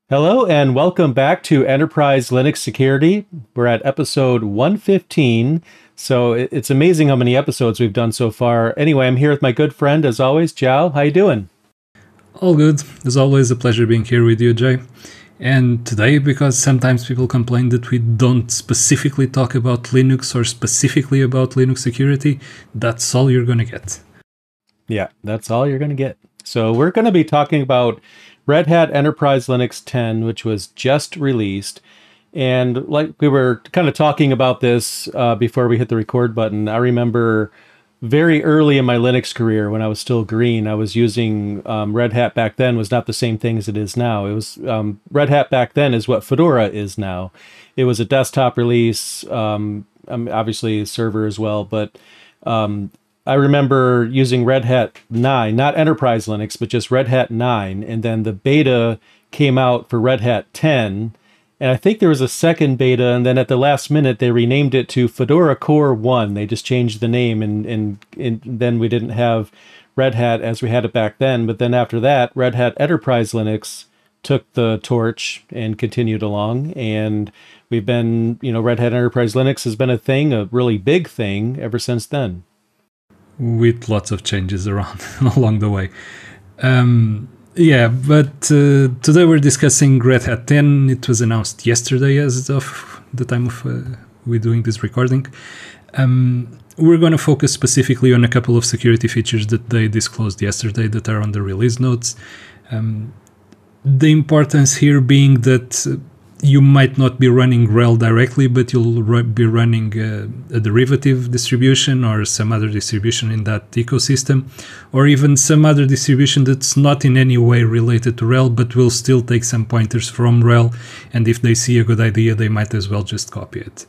Hello and welcome back to Enterprise Linux Security. We're at episode 115. So it's amazing how many episodes we've done so far. Anyway, I'm here with my good friend as always, Zhao. How you doing? All good. As always, a pleasure being here with you, Jay. And today, because sometimes people complain that we don't specifically talk about Linux or specifically about Linux security, that's all you're going to get. Yeah, that's all you're going to get. So we're going to be talking about Red Hat Enterprise Linux 10, which was just released. And like we were kind of talking about this before we hit the record button, I remember very early in my Linux career when I was still green, I was using Red Hat back then was not the same thing as it is now. It was Red Hat back then is what Fedora is now. It was a desktop release, obviously a server as well, but I remember using Red Hat 9, not Enterprise Linux, but just Red Hat 9. And then the beta came out for Red Hat 10. And I think there was a second beta. And then at the last minute, they renamed it to Fedora Core 1. They just changed the name. And then we didn't have Red Hat as we had it back then. But then after that, Red Hat Enterprise Linux took the torch and continued along. And we've been, Red Hat Enterprise Linux has been a thing, a really big thing ever since then. With lots of changes around along the way. But today we're discussing Red Hat 10. It was announced yesterday as of the time of we're doing this recording. We're going to focus specifically on a couple of security features that they disclosed yesterday that are on the release notes. The importance here being that you might not be running RHEL directly, but you'll be running a derivative distribution or some other distribution in that ecosystem, or even some other distribution that's not in any way related to RHEL, but will still take some pointers from RHEL. And if they see a good idea, they might as well just copy it.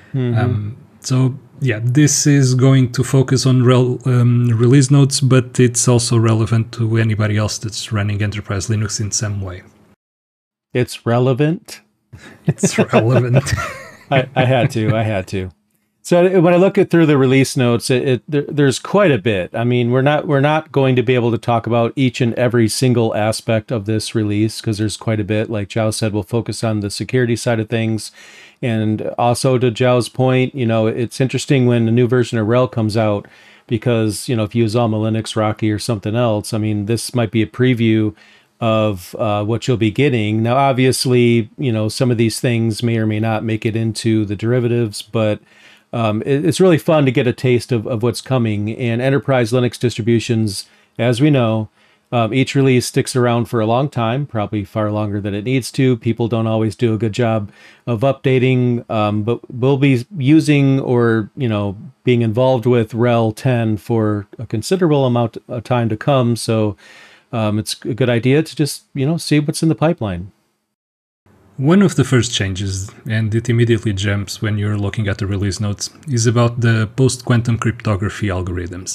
This is going to focus on RHEL release notes, but it's also relevant to anybody else that's running Enterprise Linux in some way. It's relevant. It's relevant. I had to. So when I look through the release notes, there's quite a bit. I mean, we're not going to be able to talk about each and every single aspect of this release because there's quite a bit. Like Zhao said, we'll focus on the security side of things. And also to Zhao's point, it's interesting when a new version of RHEL comes out because, if you use Alma Linux, Rocky, or something else, I mean, this might be a preview of what you'll be getting. Now, obviously, some of these things may or may not make it into the derivatives, but it's really fun to get a taste of what's coming. And Enterprise Linux distributions, as we know, each release sticks around for a long time, probably far longer than it needs to. People don't always do a good job of updating, but we'll be using or, being involved with RHEL 10 for a considerable amount of time to come. So it's a good idea to just, see what's in the pipeline. One of the first changes, and it immediately jumps when you're looking at the release notes, is about the post-quantum cryptography algorithms.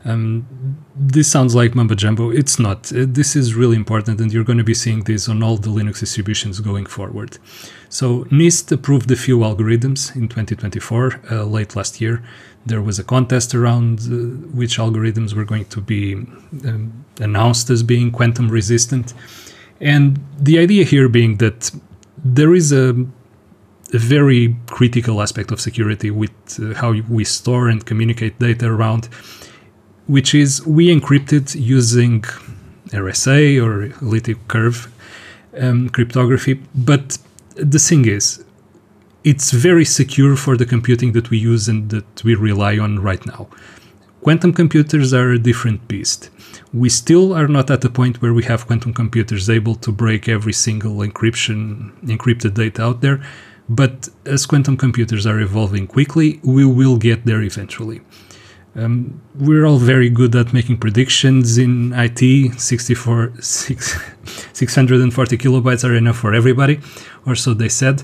This sounds like mumbo jumbo. It's not. This is really important, and you're going to be seeing this on all the Linux distributions going forward. So NIST approved a few algorithms in 2024, late last year. There was a contest around which algorithms were going to be announced as being quantum resistant. And the idea here being that there is a very critical aspect of security with how we store and communicate data around, which is we encrypt it using RSA or elliptic curve cryptography. But the thing is, it's very secure for the computing that we use and that we rely on right now. Quantum computers are a different beast. We still are not at the point where we have quantum computers able to break every single encrypted data out there, but as quantum computers are evolving quickly, we will get there eventually. We're all very good at making predictions in IT. 640 kilobytes are enough for everybody, or so they said.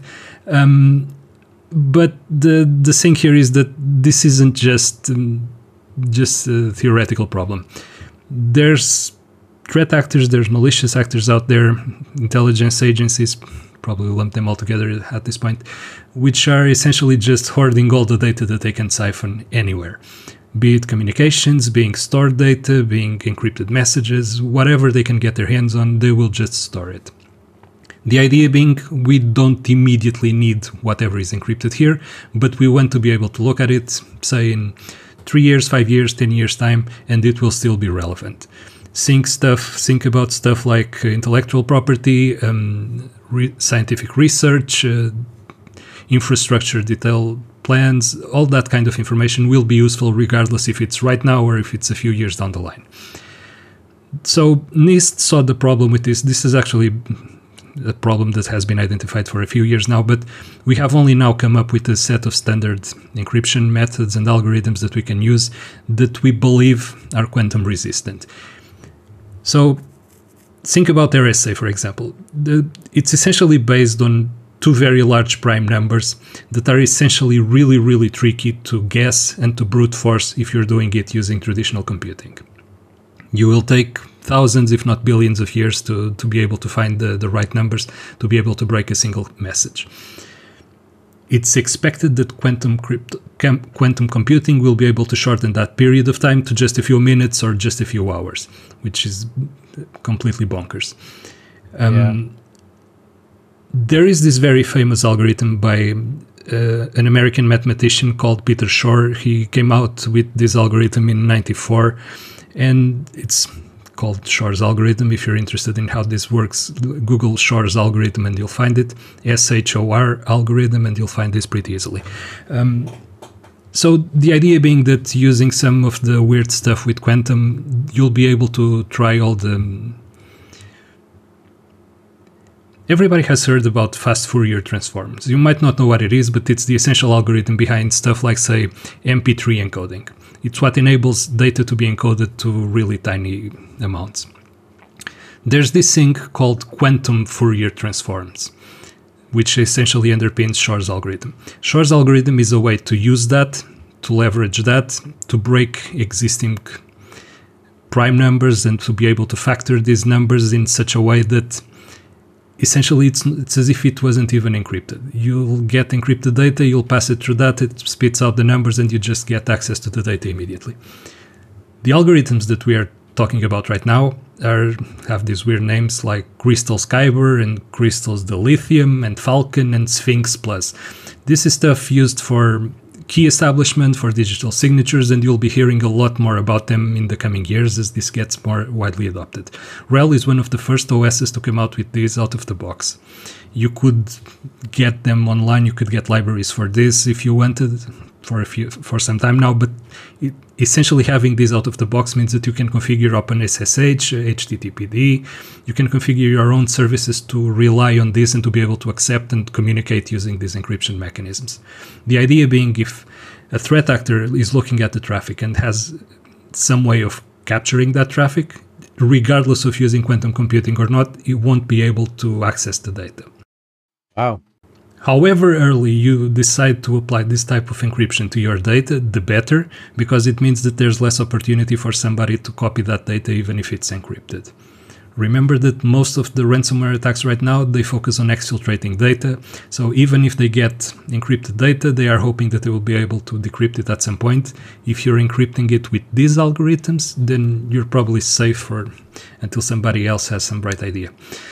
But the thing here is that this isn't just a theoretical problem. There's threat actors, there's malicious actors out there, intelligence agencies, probably lump them all together at this point, which are essentially just hoarding all the data that they can siphon anywhere. Be it communications, being stored data, being encrypted messages, whatever they can get their hands on, they will just store it. The idea being we don't immediately need whatever is encrypted here, but we want to be able to look at it, say in 3 years, 5 years, 10 years time, and it will still be relevant. Think about stuff like intellectual property, scientific research, infrastructure detail plans, all that kind of information will be useful regardless if it's right now or if it's a few years down the line. So NIST saw the problem with this. This is actually a problem that has been identified for a few years now, but we have only now come up with a set of standard encryption methods and algorithms that we can use that we believe are quantum resistant. So think about RSA, for example. It's essentially based on two very large prime numbers that are essentially really, really tricky to guess and to brute force if you're doing it using traditional computing. You will take thousands, if not billions of years to be able to find the right numbers, to be able to break a single message. It's expected that quantum computing will be able to shorten that period of time to just a few minutes or just a few hours, which is completely bonkers. There is this very famous algorithm by an American mathematician called Peter Shor. He came out with this algorithm in 1994, and it's called Shor's algorithm. If you're interested in how this works, Google Shor's algorithm and you'll find it. SHOR algorithm, and you'll find this pretty easily. So the idea being that using some of the weird stuff with quantum, you'll be able to try all the... Everybody has heard about fast Fourier transforms. You might not know what it is, but it's the essential algorithm behind stuff like, say, MP3 encoding. It's what enables data to be encoded to really tiny amounts. There's this thing called quantum Fourier transforms, which essentially underpins Shor's algorithm. Shor's algorithm is a way to use that, to leverage that, to break existing prime numbers and to be able to factor these numbers in such a way that essentially it's as if it wasn't even encrypted. You'll get encrypted data, you'll pass it through that, it spits out the numbers, and you just get access to the data immediately. The algorithms that we are talking about right now have these weird names like Crystals Kyber and Crystals Dilithium and Falcon and Sphinx Plus. This is stuff used for key establishment, for digital signatures, and you'll be hearing a lot more about them in the coming years as this gets more widely adopted. RHEL is one of the first OSs to come out with these out of the box. You could get them online, you could get libraries for this if you wanted for some time now, but essentially having these out of the box means that you can configure OpenSSH, HTTPD, you can configure your own services to rely on this and to be able to accept and communicate using these encryption mechanisms. The idea being if a threat actor is looking at the traffic and has some way of capturing that traffic, regardless of using quantum computing or not, it won't be able to access the data. Wow. However early you decide to apply this type of encryption to your data, the better, because it means that there's less opportunity for somebody to copy that data even if it's encrypted. Remember that most of the ransomware attacks right now, they focus on exfiltrating data, so even if they get encrypted data, they are hoping that they will be able to decrypt it at some point. If you're encrypting it with these algorithms, then you're probably safe until somebody else has some bright idea.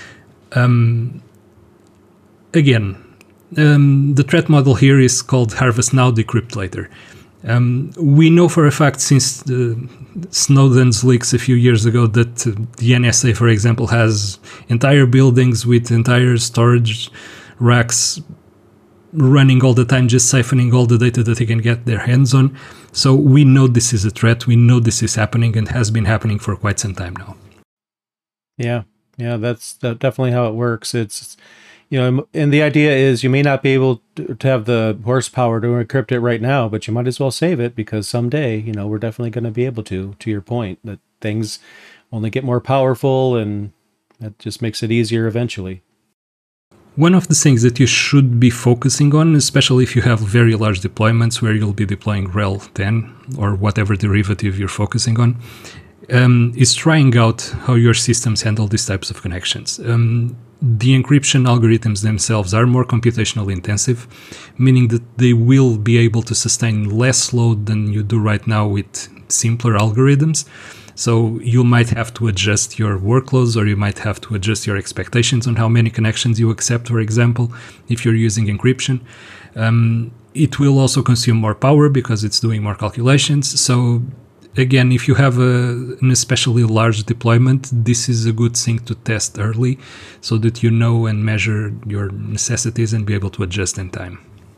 The threat model here is called Harvest Now, Decrypt Later. We know for a fact since Snowden's leaks a few years ago that the NSA, for example, has entire buildings with entire storage racks running all the time, just siphoning all the data that they can get their hands on. So we know this is a threat. We know this is happening and has been happening for quite some time now. Yeah, that's definitely how it works. It's and the idea is you may not be able to have the horsepower to encrypt it right now, but you might as well save it because someday, we're definitely going to be able to your point, that things only get more powerful and that just makes it easier eventually. One of the things that you should be focusing on, especially if you have very large deployments where you'll be deploying RHEL 10 or whatever derivative you're focusing on, is trying out how your systems handle these types of connections. The encryption algorithms themselves are more computationally intensive, meaning that they will be able to sustain less load than you do right now with simpler algorithms. So you might have to adjust your workloads, or you might have to adjust your expectations on how many connections you accept, for example, if you're using encryption. It will also consume more power because it's doing more calculations. So again, if you have an especially large deployment, this is a good thing to test early so that you know and measure your necessities and be able to adjust in time.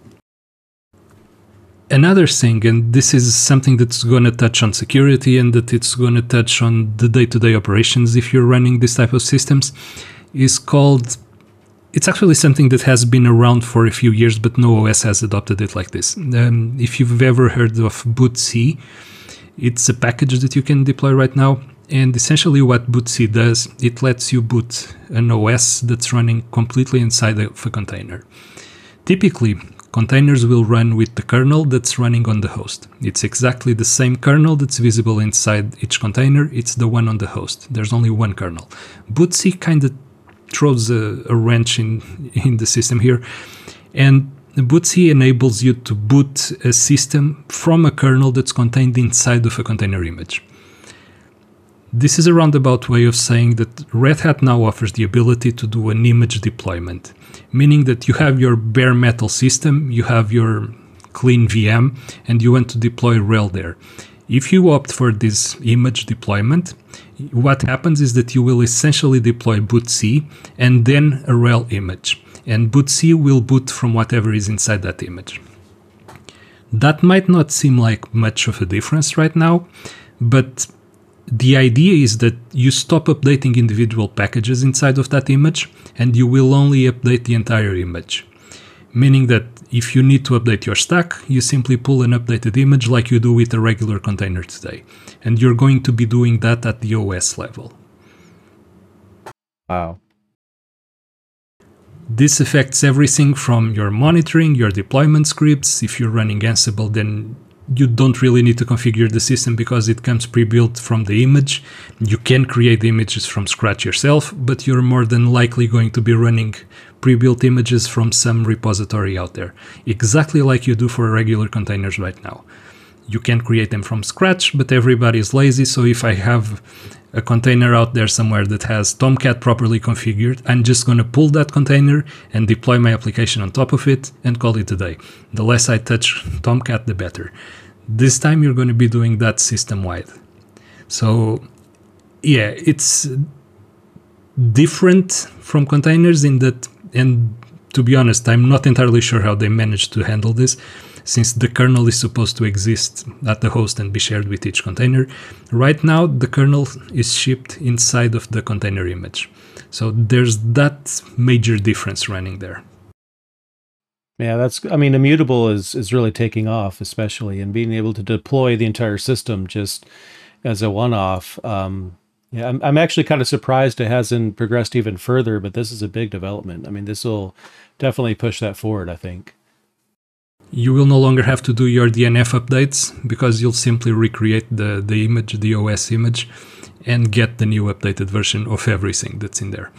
Another thing, and this is something that's going to touch on security and that it's going to touch on the day-to-day operations if you're running this type of systems, is called... It's actually something that has been around for a few years, but no OS has adopted it like this. If you've ever heard of bootc, it's a package that you can deploy right now. And essentially what bootc does, it lets you boot an OS that's running completely inside of a container. Typically, containers will run with the kernel that's running on the host. It's exactly the same kernel that's visible inside each container. It's the one on the host. There's only one kernel. bootc kind of throws a wrench in the system here. And bootc enables you to boot a system from a kernel that's contained inside of a container image. This is a roundabout way of saying that Red Hat now offers the ability to do an image deployment, meaning that you have your bare metal system, you have your clean VM, and you want to deploy RHEL there. If you opt for this image deployment, what happens is that you will essentially deploy bootc and then a RHEL image. And bootc will boot from whatever is inside that image. That might not seem like much of a difference right now, but the idea is that you stop updating individual packages inside of that image and you will only update the entire image. Meaning that if you need to update your stack, you simply pull an updated image like you do with a regular container today. And you're going to be doing that at the OS level. Wow. This affects everything from your monitoring, your deployment scripts. If you're running Ansible, then you don't really need to configure the system because it comes pre-built from the image. You can create the images from scratch yourself, but you're more than likely going to be running pre-built images from some repository out there, exactly like you do for regular containers right now. You can create them from scratch, but everybody is lazy, so if I have a container out there somewhere that has Tomcat properly configured, I'm just going to pull that container and deploy my application on top of it and call it a day. The less I touch Tomcat, the better. This time you're going to be doing that system-wide. So yeah, it's different from containers in that, and to be honest, I'm not entirely sure how they managed to handle this, since the kernel is supposed to exist at the host and be shared with each container. Right now, the kernel is shipped inside of the container image. So there's that major difference running there. Yeah, Immutable is really taking off, especially, and being able to deploy the entire system just as a one-off. I'm actually kind of surprised it hasn't progressed even further, but this is a big development. I mean, this will definitely push that forward, I think. You will no longer have to do your DNF updates because you'll simply recreate the image, the OS image, and get the new updated version of everything that's in there.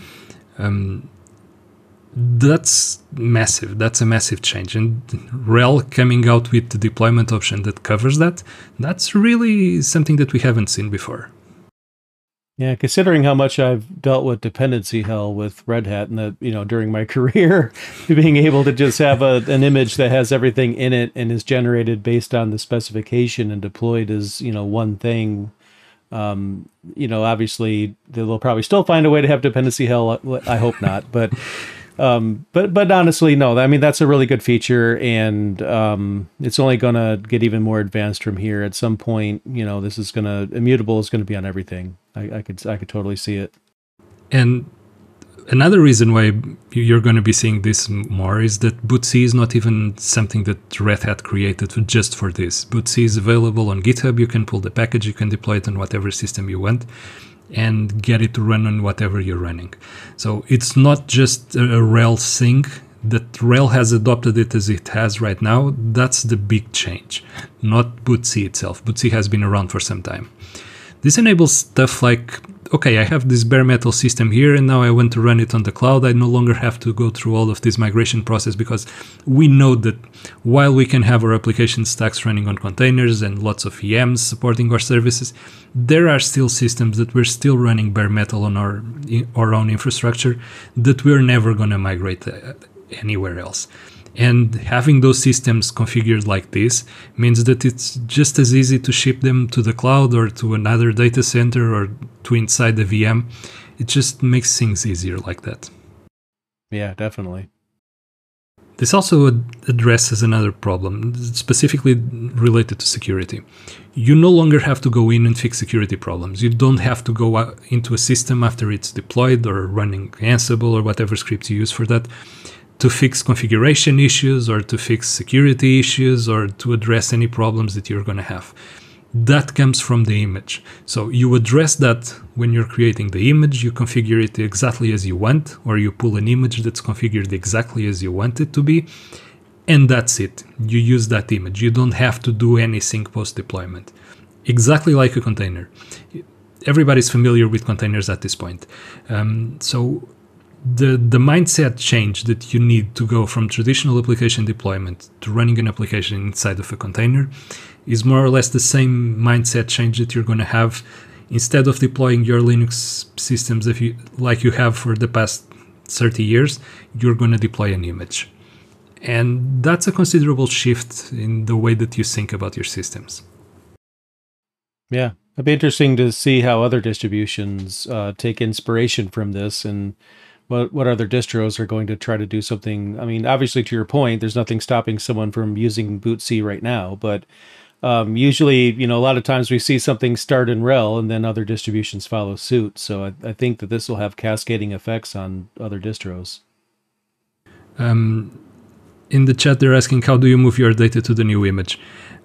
That's massive. That's a massive change. And RHEL coming out with the deployment option that covers that, that's really something that we haven't seen before. Yeah, considering how much I've dealt with dependency hell with Red Hat and during my career, being able to just have an image that has everything in it and is generated based on the specification and deployed as, one thing, obviously they'll probably still find a way to have dependency hell. I hope not, but honestly, no, I mean, that's a really good feature, and it's only going to get even more advanced from here. At some point, Immutable is going to be on everything. I could totally see it. And another reason why you're going to be seeing this more is that bootc is not even something that Red Hat created just for this. bootc is available on GitHub. You can pull the package, you can deploy it on whatever system you want, and get it to run on whatever you're running. So it's not just a RHEL thing. That RHEL has adopted it as it has right now. That's the big change, not bootc itself. bootc has been around for some time. This enables stuff like, okay, I have this bare metal system here and now I want to run it on the cloud. I no longer have to go through all of this migration process, because we know that while we can have our application stacks running on containers and lots of VMs supporting our services, there are still systems that we're still running bare metal on our own infrastructure that we're never going to migrate anywhere else. And having those systems configured like this means that it's just as easy to ship them to the cloud or to another data center or to inside the VM. It just makes things easier like that. Yeah, definitely. This also addresses another problem, specifically related to security. You no longer have to go in and fix security problems. You don't have to go into a system after it's deployed or running Ansible or whatever script you use for that to fix configuration issues or to fix security issues or to address any problems that you're going to have. That comes from the image. So you address that when you're creating the image, you configure it exactly as you want, or you pull an image that's configured exactly as you want it to be, and that's it. You use that image. You don't have to do anything post-deployment. Exactly like a container. Everybody's familiar with containers at this point. So the mindset change that you need to go from traditional application deployment to running an application inside of a container is more or less the same mindset change that you're going to have. Instead of deploying your Linux systems like you have for the past 30 years, you're going to deploy an image. And that's a considerable shift in the way that you think about your systems. Yeah, it'd be interesting to see how other distributions take inspiration from this, and what other distros are going to try to do something. I mean, obviously, to your point, there's nothing stopping someone from using bootc right now, but usually, a lot of times we see something start in RHEL and then other distributions follow suit. So I think that this will have cascading effects on other distros. In the chat, they're asking, how do you move your data to the new image?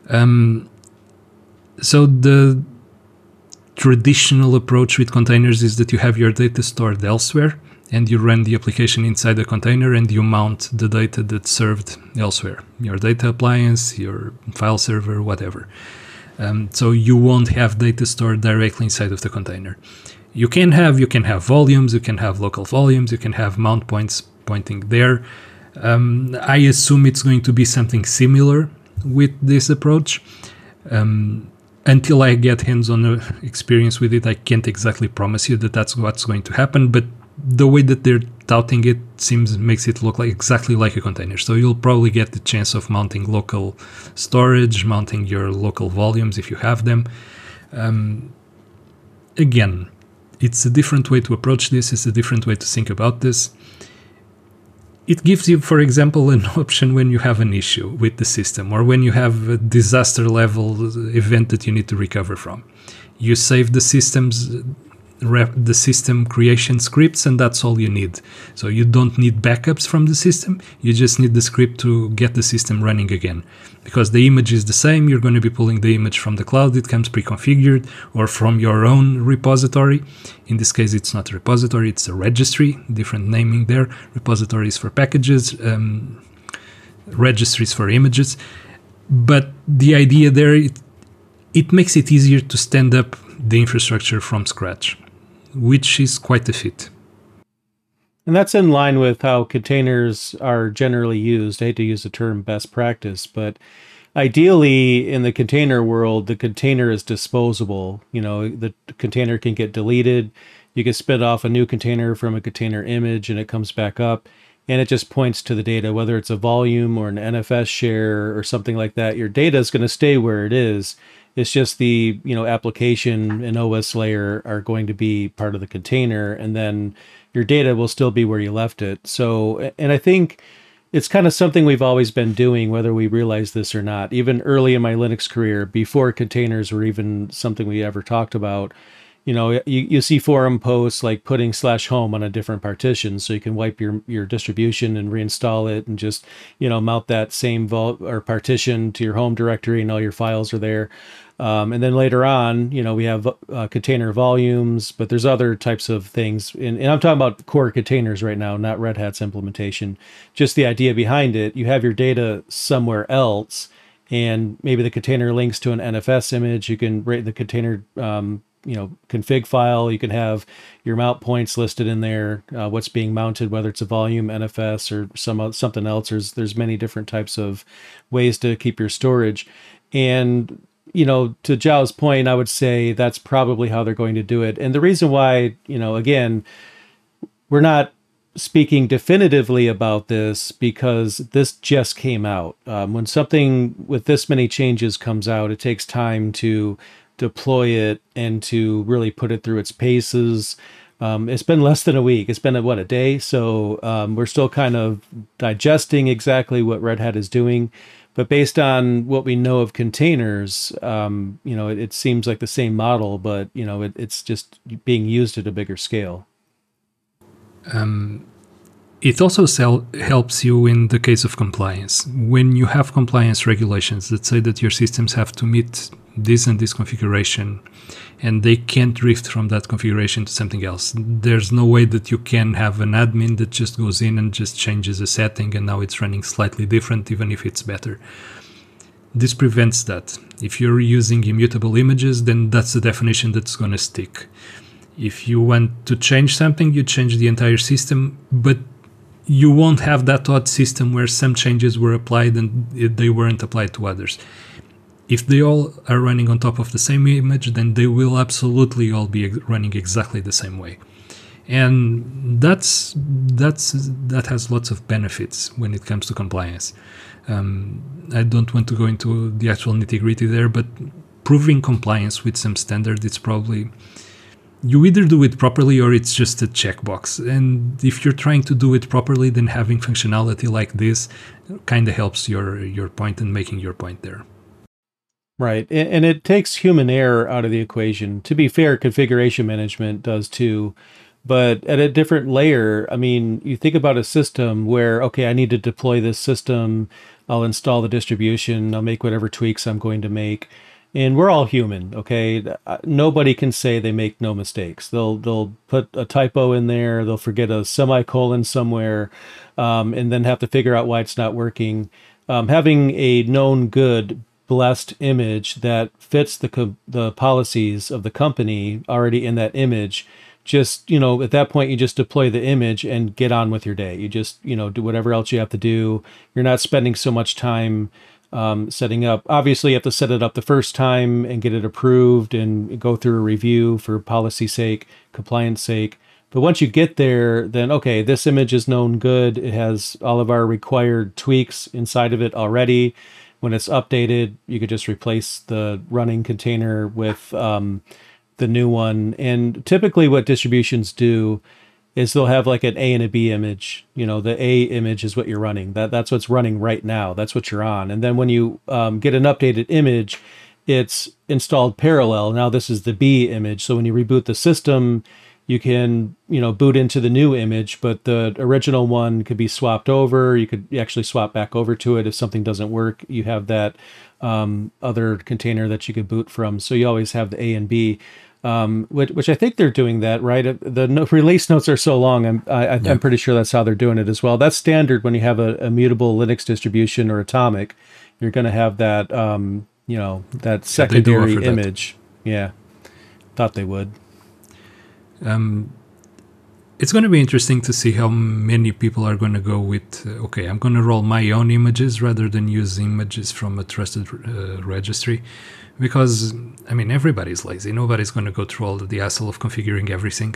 So the traditional approach with containers is that you have your data stored elsewhere, and you run the application inside the container and you mount the data that's served elsewhere. Your data appliance, your file server, whatever. So you won't have data stored directly inside of the container. You can have volumes, you can have local volumes, you can have mount points pointing there. I assume it's going to be something similar with this approach. Until I get hands-on experience with it, I can't exactly promise you that that's what's going to happen, but the way that they're touting it makes it look like exactly like a container. So you'll probably get the chance of mounting local storage, mounting your local volumes if you have them. Again, it's a different way to approach this. It's a different way to think about this. It gives you, for example, an option when you have an issue with the system or when you have a disaster level event that you need to recover from. You save the system creation scripts, and that's all you need. So you don't need backups from the system. You just need the script to get the system running again. Because the image is the same, you're going to be pulling the image from the cloud. It comes pre-configured, or from your own repository. In this case, it's not a repository, it's a registry. Different naming there. Repositories for packages, registries for images. But the idea there, it makes it easier to stand up the infrastructure from scratch, which is quite a feat. And that's in line with how containers are generally used. I hate to use the term best practice, but ideally in the container world, the container is disposable. The container can get deleted. You can spin off a new container from a container image and it comes back up and it just points to the data, whether it's a volume or an NFS share or something like that. Your data is going to stay where it is. It's just the application and OS layer are going to be part of the container, and then your data will still be where you left it. So, and I think it's kind of something we've always been doing, whether we realize this or not. Even early in my Linux career, before containers were even something we ever talked about, you see forum posts like putting /home on a different partition so you can wipe your distribution and reinstall it and just, mount that same partition to your home directory and all your files are there. And then later on, we have container volumes, but there's other types of things. And I'm talking about core containers right now, not Red Hat's implementation. Just the idea behind it, you have your data somewhere else, and maybe the container links to an NFS image. You can rate the container config file. You can have your mount points listed in there, what's being mounted, whether it's a volume, NFS, or something else. There's many different types of ways to keep your storage. And, to Zhao's point, I would say that's probably how they're going to do it. And the reason why, again, we're not speaking definitively about this because this just came out. When something with this many changes comes out, it takes time to deploy it and to really put it through its paces. It's been less than a week. It's been a day. So we're still kind of digesting exactly what Red Hat is doing. But based on what we know of containers, it seems like the same model, but it's just being used at a bigger scale. It also helps you in the case of compliance. When you have compliance regulations that say that your systems have to meet this and this configuration, and they can't drift from that configuration to something else, there's no way that you can have an admin that just goes in and just changes a setting and now it's running slightly different, even if it's better. This prevents that. If you're using immutable images, then that's the definition that's going to stick. If you want to change something, you change the entire system, but you won't have that odd system where some changes were applied and they weren't applied to others. If they all are running on top of the same image, then they will absolutely all be running exactly the same way. And that has lots of benefits when it comes to compliance. I don't want to go into the actual nitty-gritty there, but proving compliance with some standard, it's probably... You either do it properly or it's just a checkbox. And if you're trying to do it properly, then having functionality like this kind of helps your point and making your point there. Right. And it takes human error out of the equation. To be fair, configuration management does too. But at a different layer, I mean, you think about a system where, okay, I need to deploy this system. I'll install the distribution. I'll make whatever tweaks I'm going to make. And we're all human, okay? Nobody can say they make no mistakes. They'll put a typo in there. They'll forget a semicolon somewhere, and then have to figure out why it's not working. Having a known good blessed image that fits the policies of the company already in that image, just, at that point, you just deploy the image and get on with your day. You just, do whatever else you have to do. You're not spending so much time setting up. Obviously, you have to set it up the first time and get it approved and go through a review for policy sake, compliance sake. But once you get there, then, okay, this image is known good. It has all of our required tweaks inside of it already. When it's updated, you could just replace the running container with the new one. And typically what distributions do is they'll have like an A and a B image. The A image is what you're running. That's what's running right now. That's what you're on. And then when you get an updated image, it's installed parallel. Now this is the B image. So when you reboot the system, you can, boot into the new image, but the original one could be swapped over. You could actually swap back over to it. If something doesn't work, you have that other container that you could boot from. So you always have the A and B. Which I think they're doing that, right? The release notes are so long. I'm pretty sure that's how they're doing it as well. That's standard when you have a mutable Linux distribution or Atomic. You're going to have that, that secondary image. That. Yeah, thought they would. It's going to be interesting to see how many people are going to go with, okay, I'm going to roll my own images rather than use images from a trusted registry. Because, everybody's lazy. Nobody's going to go through all the hassle of configuring everything.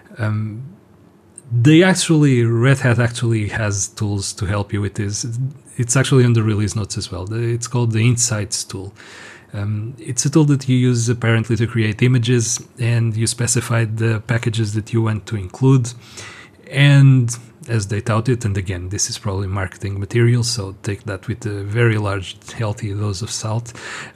Red Hat actually has tools to help you with this. It's actually on the release notes as well. It's called the Insights tool. It's a tool that you use apparently to create images, and you specify the packages that you want to include. And as they tout it, and again, this is probably marketing material, so take that with a very large, healthy dose of salt.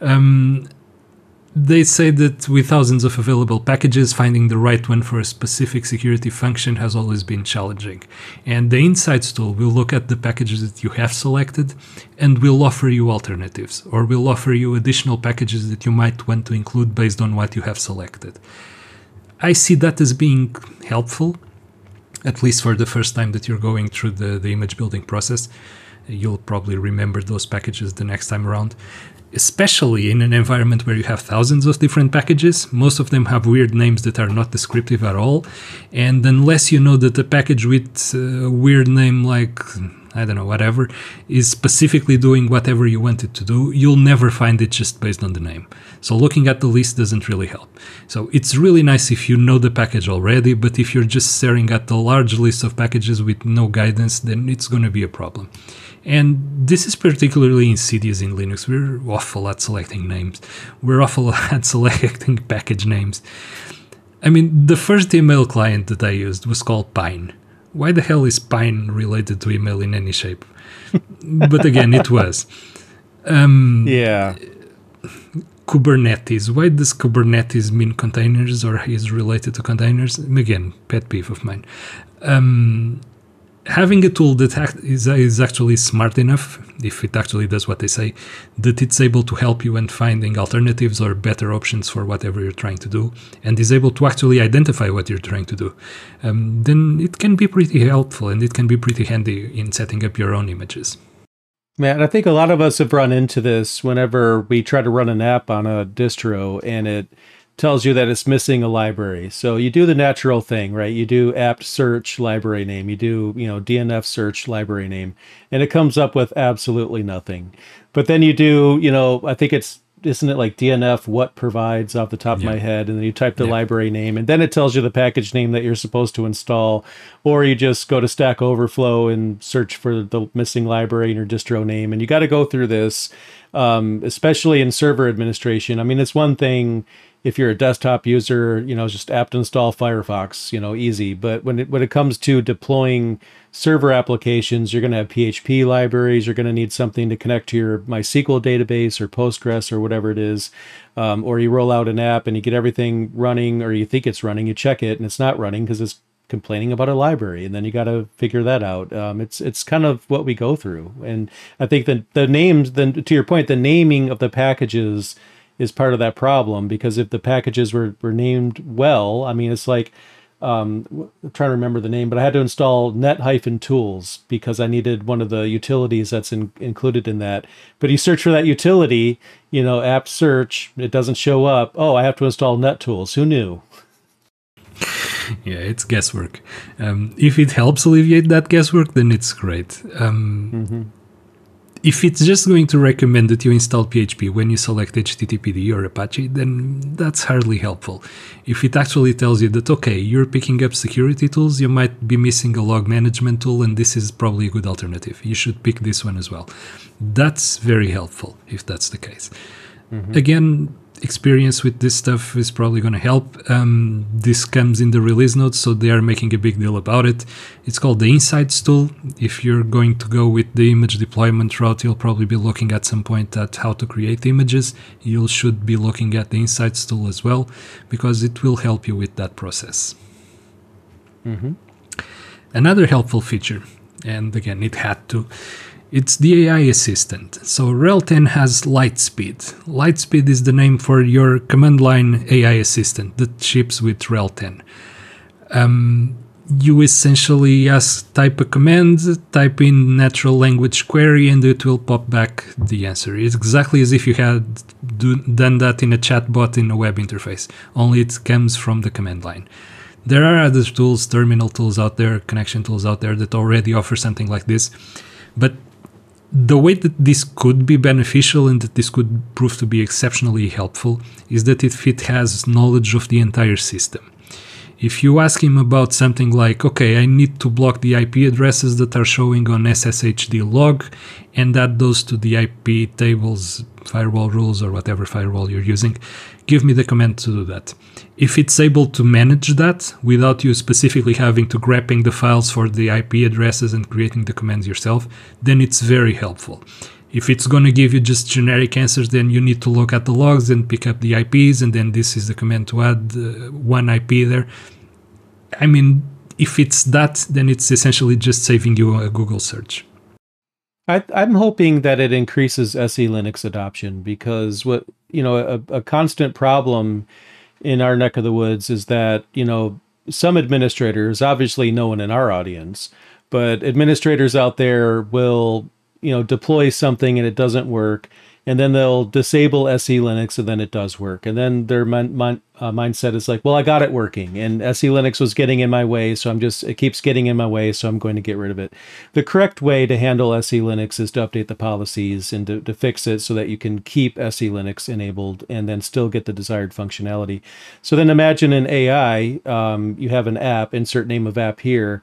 They say that with thousands of available packages, finding the right one for a specific security function has always been challenging. And the Insights tool will look at the packages that you have selected and will offer you alternatives, or will offer you additional packages that you might want to include based on what you have selected. I see that as being helpful, at least for the first time that you're going through the image building process. You'll probably remember those packages the next time around. especially in an environment where you have thousands of different packages. Most of them have weird names that are not descriptive at all. And unless you know that the package with a weird name like, I don't know, whatever, is specifically doing whatever you want it to do, you'll never find it just based on the name. So looking at the list doesn't really help. So it's really nice if you know the package already, but if you're just staring at the large list of packages with no guidance, then it's going to be a problem. And this is particularly insidious in Linux. We're awful at selecting names. We're awful at selecting package names. I mean, the first email client that I used was called Pine. Why the hell is Pine related to email in any shape? But again, it was. Yeah. Kubernetes. Why does Kubernetes mean containers or is related to containers? Again, pet peeve of mine. Having a tool that is actually smart enough, if it actually does what they say, that it's able to help you in finding alternatives or better options for whatever you're trying to do, and is able to actually identify what you're trying to do, then it can be pretty helpful and it can be pretty handy in setting up your own images. Man, I think a lot of us have run into this whenever we try to run an app on a distro and it tells you that it's missing a library. So you do the natural thing, right? You do apt search library name, you do, DNF search library name, and it comes up with absolutely nothing. But then you do, I think isn't it like DNF what provides off the top of my head, and then you type the library name, and then it tells you the package name that you're supposed to install, or you just go to Stack Overflow and search for the missing library in your distro name, and you got to go through this, especially in server administration. I mean, it's one thing if you're a desktop user, just apt install Firefox, easy. But when it comes to deploying server applications, you're going to have PHP libraries. You're going to need something to connect to your MySQL database or Postgres or whatever it is. Or you roll out an app and you get everything running, or you think it's running. You check it and it's not running because it's complaining about a library, and then you got to figure that out. It's kind of what we go through. And I think that the names, then to your point, the naming of the packages is part of that problem, because if the packages were named well, I mean, it's like, I'm trying to remember the name, but I had to install net-tools because I needed one of the utilities that's included in that. But you search for that utility, apt search, it doesn't show up. Oh, I have to install NetTools. Who knew? Yeah, it's guesswork. If it helps alleviate that guesswork, then it's great. If it's just going to recommend that you install PHP when you select HTTPD or Apache, then that's hardly helpful. If it actually tells you that, okay, you're picking up security tools, you might be missing a log management tool, and this is probably a good alternative. You should pick this one as well. That's very helpful if that's the case. Again, experience with this stuff is probably going to help. This comes in the release notes, so they are making a big deal about it. It's called the Insights tool. If you're going to go with the image deployment route, you'll probably be looking at some point at how to create images. You should be looking at the Insights tool as well, because it will help you with that process. Another helpful feature, and again, it had to, it's the AI assistant. So RHEL 10 has Lightspeed. Lightspeed is the name for your command line AI assistant that ships with RHEL 10. You essentially type a command, type in natural language query, and it will pop back the answer. It's exactly as if you had done that in a chatbot in a web interface, only it comes from the command line. There are other tools, terminal tools out there, connection tools out there that already offer something like this. But the way that this could be beneficial and that this could prove to be exceptionally helpful is that if it has knowledge of the entire system. If you ask him about something like, okay, I need to block the IP addresses that are showing on SSHD log and add those to the IP tables, firewall rules, or whatever firewall you're using, give me the command to do that. If it's able to manage that without you specifically having to grabbing the files for the IP addresses and creating the commands yourself, then it's very helpful. If it's going to give you just generic answers, then you need to look at the logs and pick up the IPs, and then this is the command to add one IP there. I mean, if it's that, then it's essentially just saving you a Google search. I'm hoping that it increases SE Linux adoption, because a constant problem in our neck of the woods is that, some administrators, obviously no one in our audience, but administrators out there will deploy something and it doesn't work. and then they'll disable SE Linux, and then it does work. And then their mindset is like, well, I got it working, and SE Linux was getting in my way, so it keeps getting in my way, so I'm going to get rid of it. The correct way to handle SE Linux is to update the policies and to fix it so that you can keep SE Linux enabled and then still get the desired functionality. So then imagine in AI, you have an app, insert name of app here,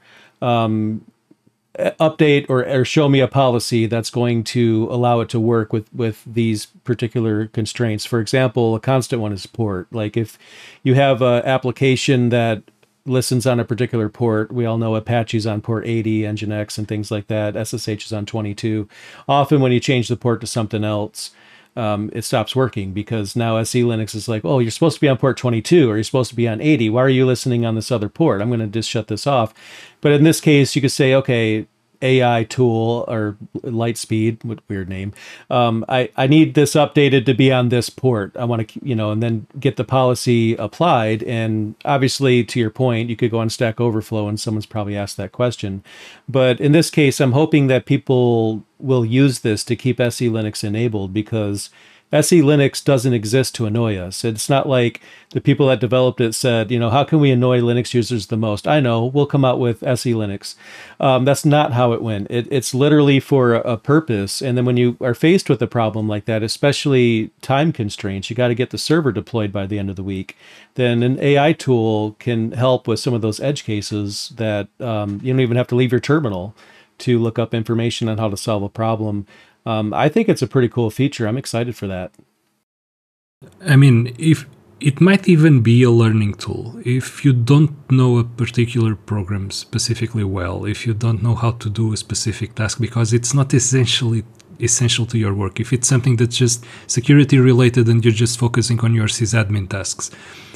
update or show me a policy that's going to allow it to work with these particular constraints. For example, a constant one is port. Like if you have an application that listens on a particular port, we all know Apache's on port 80, Nginx and things like that. SSH is on 22. Often when you change the port to something else, it stops working because now SE Linux is like, oh, you're supposed to be on port 22 or you're supposed to be on 80. Why are you listening on this other port? I'm going to just shut this off. But in this case, you could say, okay, AI tool or Lightspeed, what weird name. I need this updated to be on this port. I want to, and then get the policy applied. And obviously, to your point, you could go on Stack Overflow and someone's probably asked that question. But in this case, I'm hoping that people will use this to keep SE Linux enabled because SE Linux doesn't exist to annoy us. It's not like the people that developed it said, how can we annoy Linux users the most? I know, we'll come out with SE Linux. That's not how it went. It's literally for a purpose. And then when you are faced with a problem like that, especially time constraints, you got to get the server deployed by the end of the week. Then an AI tool can help with some of those edge cases that you don't even have to leave your terminal to look up information on how to solve a problem. I think it's a pretty cool feature. I'm excited for that. I mean, if it might even be a learning tool. If you don't know a particular program specifically well, if you don't know how to do a specific task, because it's not essential to your work, if it's something that's just security related and you're just focusing on your sysadmin tasks,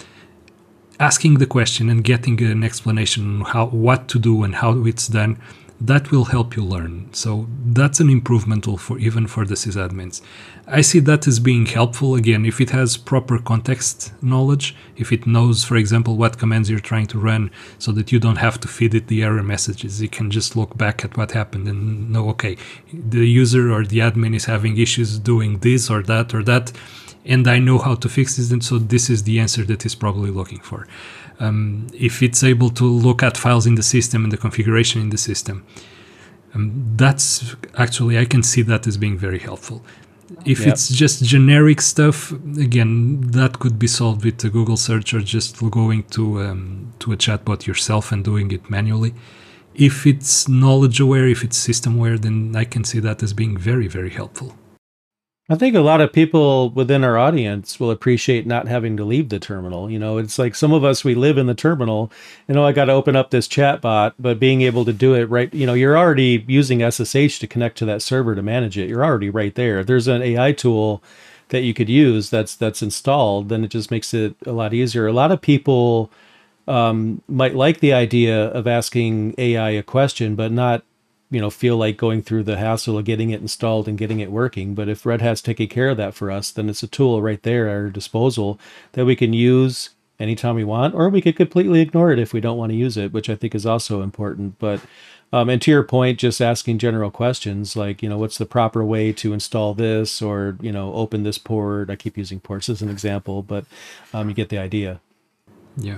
asking the question and getting an explanation on what to do and how it's done, that will help you learn. So that's an improvement tool even for the sysadmins. I see that as being helpful, again, if it has proper context knowledge, if it knows, for example, what commands you're trying to run so that you don't have to feed it the error messages. You can just look back at what happened and know, okay, the user or the admin is having issues doing this or that, and I know how to fix this, and so this is the answer that he's probably looking for. If it's able to look at files in the system and the configuration in the system, that's actually, I can see that as being very helpful. If it's just generic stuff, again, that could be solved with a Google search or just going to a chatbot yourself and doing it manually. If it's knowledge aware, if it's system aware, then I can see that as being very, very helpful. I think a lot of people within our audience will appreciate not having to leave the terminal. It's like some of us, we live in the terminal. I got to open up this chat bot, but being able to do it right, you're already using SSH to connect to that server to manage it. You're already right there. If there's an AI tool that you could use that's installed, then it just makes it a lot easier. A lot of people might like the idea of asking AI a question, but not feel like going through the hassle of getting it installed and getting it working. But if Red Hat's taking care of that for us, then it's a tool right there at our disposal that we can use anytime we want, or we could completely ignore it if we don't want to use it, which I think is also important. But and to your point, just asking general questions like, what's the proper way to install this, or, open this port. I keep using ports as an example, but you get the idea. Yeah.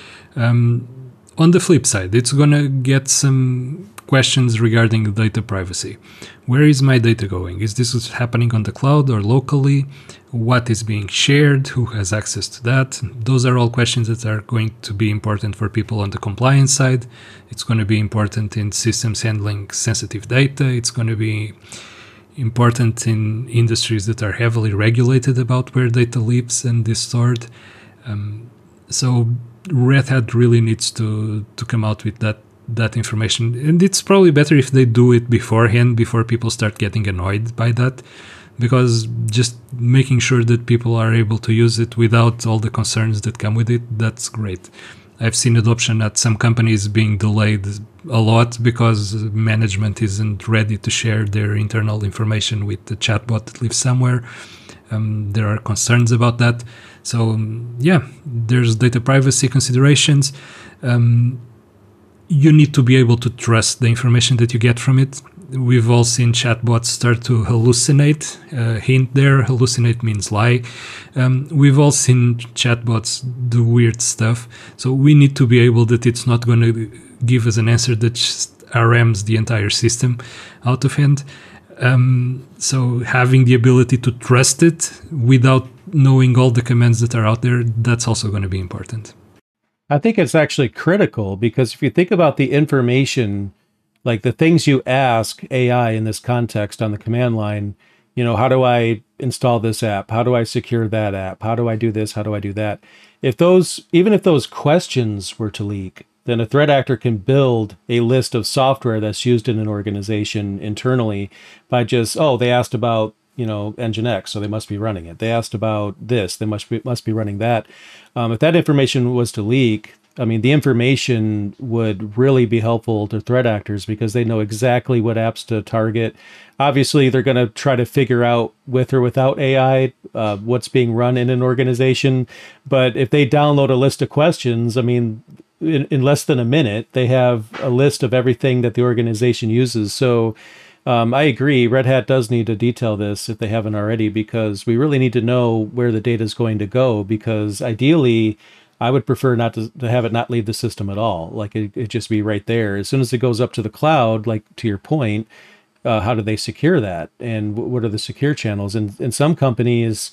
On the flip side, it's going to get some questions regarding data privacy. Where is my data going? Is this happening on the cloud or locally? What is being shared? Who has access to that? Those are all questions that are going to be important for people on the compliance side. It's going to be important in systems handling sensitive data. It's going to be important in industries that are heavily regulated about where data lives and is stored. So Red Hat really needs to come out with that information, and it's probably better if they do it beforehand, before people start getting annoyed by that, because just making sure that people are able to use it without all the concerns that come with it, that's great. I've seen adoption at some companies being delayed a lot because management isn't ready to share their internal information with the chatbot that lives somewhere. There are concerns about that. So there's data privacy considerations. You need to be able to trust the information that you get from it. We've all seen chatbots start to hallucinate. Hint there, hallucinate means lie. We've all seen chatbots do weird stuff. So we need to be able that it's not going to give us an answer that just RMs the entire system out of hand. So having the ability to trust it without knowing all the commands that are out there, that's also going to be important. I think it's actually critical because if you think about the information, like the things you ask AI in this context on the command line, how do I install this app? How do I secure that app? How do I do this? How do I do that? Even if those questions were to leak, then a threat actor can build a list of software that's used in an organization internally by just, they asked about, Nginx, so they must be running it. They asked about this, they must be running that. If that information was to leak, the information would really be helpful to threat actors because they know exactly what apps to target. Obviously, they're going to try to figure out with or without AI what's being run in an organization. But if they download a list of questions, in less than a minute, they have a list of everything that the organization uses. So I agree. Red Hat does need to detail this if they haven't already, because we really need to know where the data is going to go. Because ideally, I would prefer not to have it not leave the system at all. Like it just be right there. As soon as it goes up to the cloud, like to your point, how do they secure that? And what are the secure channels? And some companies,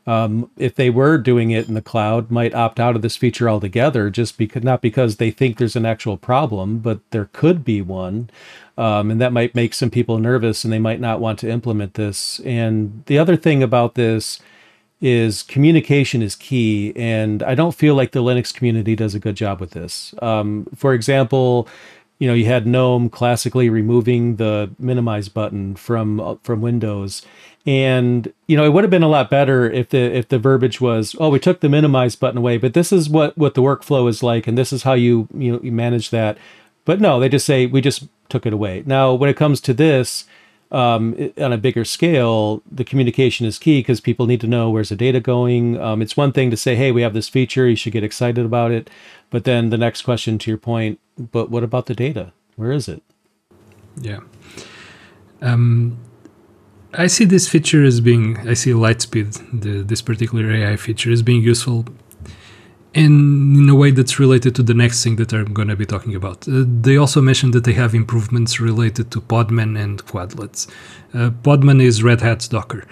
if they were doing it in the cloud, might opt out of this feature altogether, just because not because they think there's an actual problem, but there could be one. And that might make some people nervous and they might not want to implement this. And the other thing about this is communication is key. And I don't feel like the Linux community does a good job with this. For example, you had GNOME classically removing the minimize button from Windows. And, it would have been a lot better if the verbiage was, we took the minimize button away, but this is what the workflow is like. And this is how you manage that. But no, they just say, we just took it away. Now, when it comes to this, on a bigger scale, the communication is key because people need to know where's the data going. It's one thing to say, hey, we have this feature, you should get excited about it. But then the next question to your point, but what about the data? Where is it? Yeah. I see this feature as I see Lightspeed, this particular AI feature, as being useful and in a way that's related to the next thing that I'm going to be talking about. They also mentioned that they have improvements related to Podman and Quadlets. Podman is Red Hat's Docker.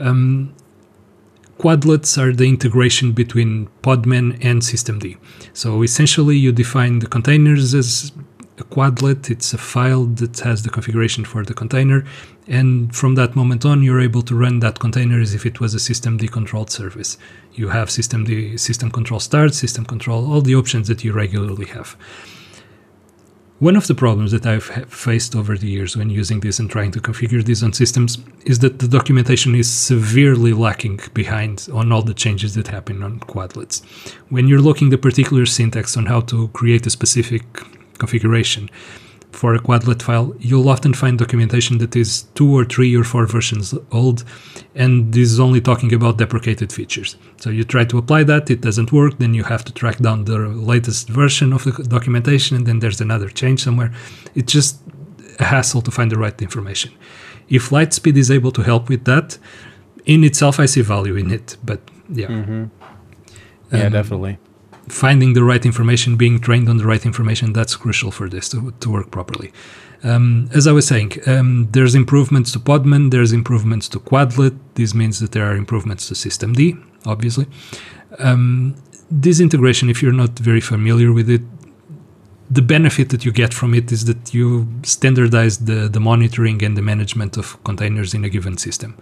Quadlets are the integration between Podman and systemd. So essentially you define the containers as a Quadlet. It's a file that has the configuration for the container. And from that moment on, you're able to run that container as if it was a systemd controlled service. You have systemd, system control start, system control, all the options that you regularly have. One of the problems that I've faced over the years when using this and trying to configure this on systems is that the documentation is severely lacking behind on all the changes that happen on Quadlets. When you're looking the particular syntax on how to create a specific configuration for a Quadlet file, you'll often find documentation that is 2 or 3 or 4 versions old, and this is only talking about deprecated features. So you try to apply that, it doesn't work, then you have to track down the latest version of the documentation, and then there's another change somewhere. It's just a hassle to find the right information. If Lightspeed is able to help with that, in itself I see value in it, but yeah. Mm-hmm. Yeah, definitely. Finding the right information, being trained on the right information, that's crucial for this to work properly. As I was saying, there's improvements to Podman, there's improvements to Quadlet. This means that there are improvements to systemd, obviously. This integration, if you're not very familiar with it, the benefit that you get from it is that you standardize the monitoring and the management of containers in a given system.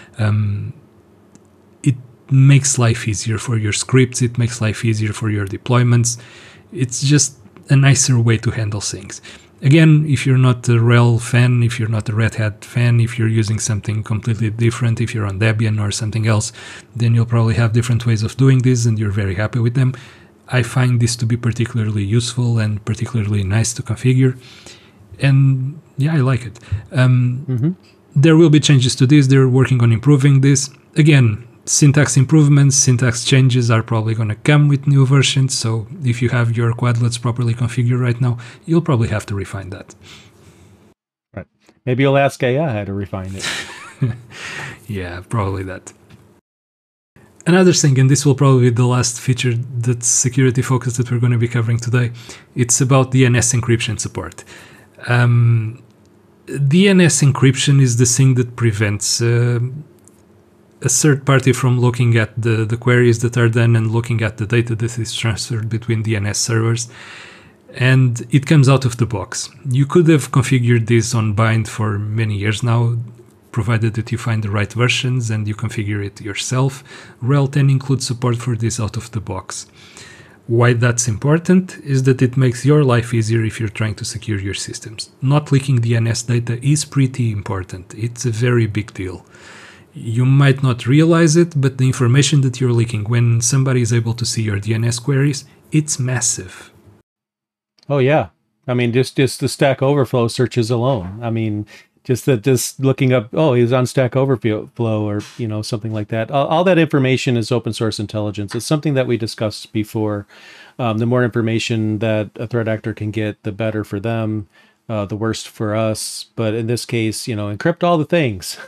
It makes life easier for your scripts, it makes life easier for your deployments. It's just a nicer way to handle things. Again, if you're not a RHEL fan, if you're not a Red Hat fan, if you're using something completely different, if you're on Debian or something else, then you'll probably have different ways of doing this and you're very happy with them. I find this to be particularly useful and particularly nice to configure. And yeah, I like it. There will be changes to this. They're working on improving this. Again, syntax improvements, syntax changes are probably going to come with new versions. So if you have your Quadlets properly configured right now, you'll probably have to refine that. Right. Maybe you'll ask AI how to refine it. Yeah, probably that. Another thing, and this will probably be the last feature that's security focused that we're going to be covering today, it's about DNS encryption support. DNS encryption is the thing that prevents a third party from looking at the queries that are done and looking at the data that is transferred between DNS servers. And it comes out of the box. You could have configured this on Bind for many years now, provided that you find the right versions and you configure it yourself. RHEL 10 includes support for this out of the box. Why that's important is that it makes your life easier if you're trying to secure your systems. Not leaking DNS data is pretty important. It's a very big deal. You might not realize it, but the information that you're leaking when somebody is able to see your DNS queries, it's massive. Oh, yeah. I mean, just the Stack Overflow searches alone. I mean, just looking up, oh, he's on Stack Overflow or, something like that. All that information is open source intelligence. It's something that we discussed before. The more information that a threat actor can get, the better for them, the worse for us. But in this case, encrypt all the things.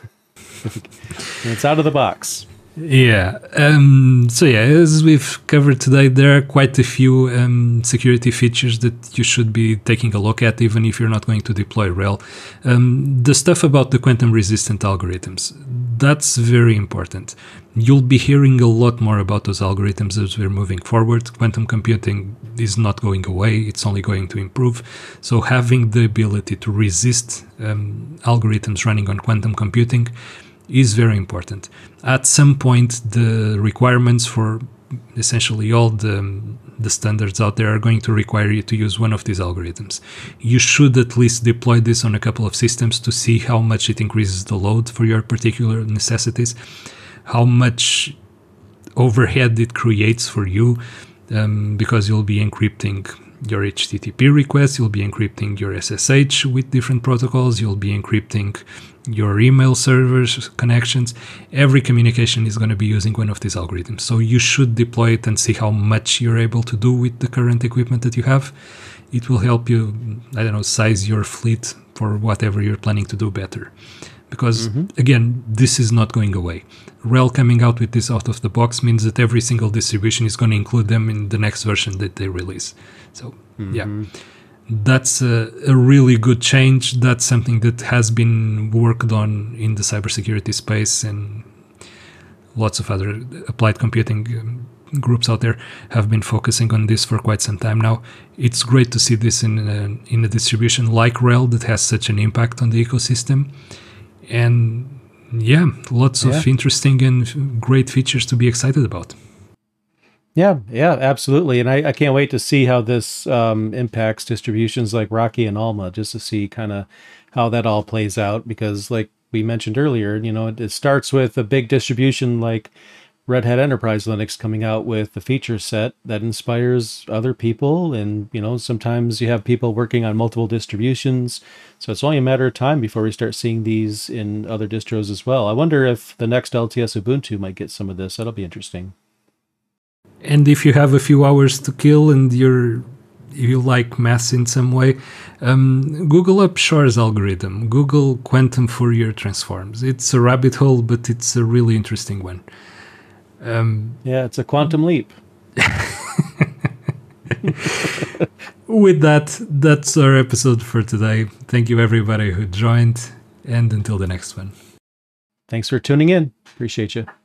And it's out of the box. Yeah. So yeah, as we've covered today, there are quite a few security features that you should be taking a look at, even if you're not going to deploy RHEL. The stuff about the quantum-resistant algorithms, that's very important. You'll be hearing a lot more about those algorithms as we're moving forward. Quantum computing is not going away, it's only going to improve. So having the ability to resist algorithms running on quantum computing is very important. At some point, the requirements for essentially all the standards out there are going to require you to use one of these algorithms. You should at least deploy this on a couple of systems to see how much it increases the load for your particular necessities, how much overhead it creates for you, because you'll be encrypting your HTTP requests, you'll be encrypting your SSH with different protocols, you'll be encrypting your email servers connections. Every communication is going to be using one of these algorithms. So you should deploy it and see how much you're able to do with the current equipment that you have. It will help you, size your fleet for whatever you're planning to do better. Because again, this is not going away. RHEL coming out with this out of the box means that every single distribution is going to include them in the next version that they release. So yeah, that's a really good change. That's something that has been worked on in the cybersecurity space, and lots of other applied computing groups out there have been focusing on this for quite some time now. It's great to see this in a distribution like RHEL that has such an impact on the ecosystem. And yeah, lots of interesting and great features to be excited about. Yeah, absolutely. And I can't wait to see how this impacts distributions like Rocky and Alma, just to see kind of how that all plays out. Because like we mentioned earlier, it starts with a big distribution like Red Hat Enterprise Linux coming out with the feature set that inspires other people. And, sometimes you have people working on multiple distributions. So it's only a matter of time before we start seeing these in other distros as well. I wonder if the next LTS Ubuntu might get some of this. That'll be interesting. And if you have a few hours to kill and you like math in some way, Google up Shor's algorithm. Google quantum Fourier transforms. It's a rabbit hole, but it's a really interesting one. It's a quantum leap. With that's our episode for today. Thank you everybody who joined, and until the next one. Thanks for tuning in. Appreciate you.